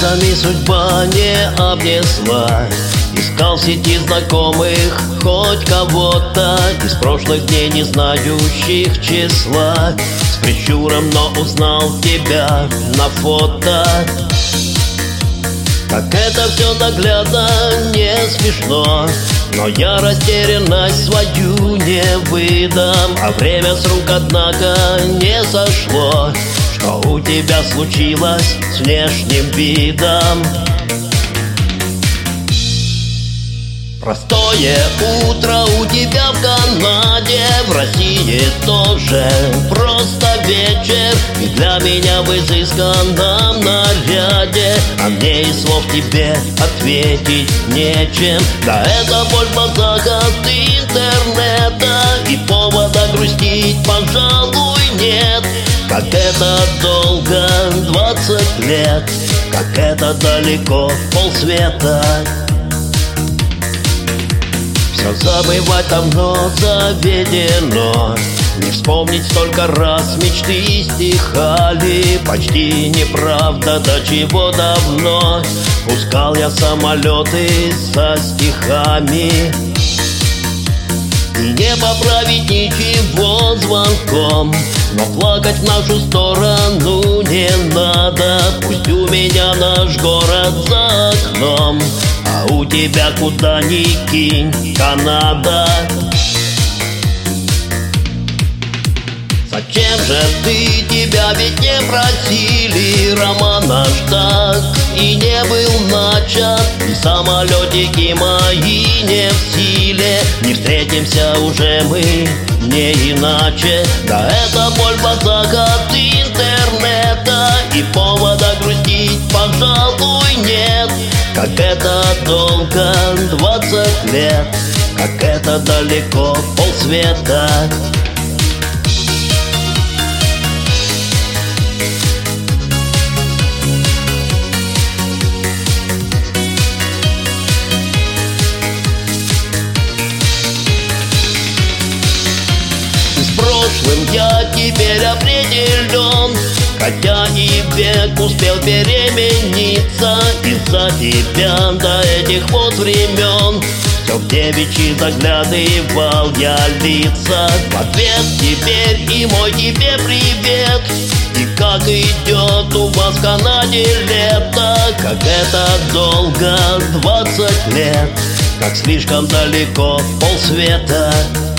Рассказами судьба не обнесла. Искал в сети знакомых хоть кого-то из прошлых дней, не знающих числа. С прищуром, но узнал тебя на фото. Как это все наглядно, не смешно, но я растерянность свою не выдам. А время с рук, однако, не сошло. Что у тебя случилось с внешним видом? Простое утро у тебя в Канаде, в России тоже просто вечер. И для меня в изысканном наряде, а мне и слов тебе ответить нечем. Да это боль в глазах от интернета, и повода грустить, пожалуй, нет. Как это долго, 20 лет, как это далеко, полсвета. Все забывать давно заведено, не вспомнить столько раз мечты стихали. Почти неправда, до чего давно пускал я самолеты со стихами. И не поправить ничего звонком, но плакать в нашу сторону не надо. Пусть у меня наш город за окном, а у тебя куда ни кинь Канада. Зачем же ты, тебя ведь не просили, роман наш так и не был начат. И самолетики мои не в силе, не встретимся уже мы не иначе. Да это боль в глазах от интернета, и повода грустить, пожалуй, нет. Как это долго, 20 лет, как это далеко, полсвета. С прошлым я теперь определен, хотя и век успел перемениться. Из-за тебя до этих вот времен все в девичьи заглядывал я лица. В ответ теперь и мой тебе привет. И как идет у вас в Канаде лето, как это долго, 20 лет, как слишком далеко, полсвета.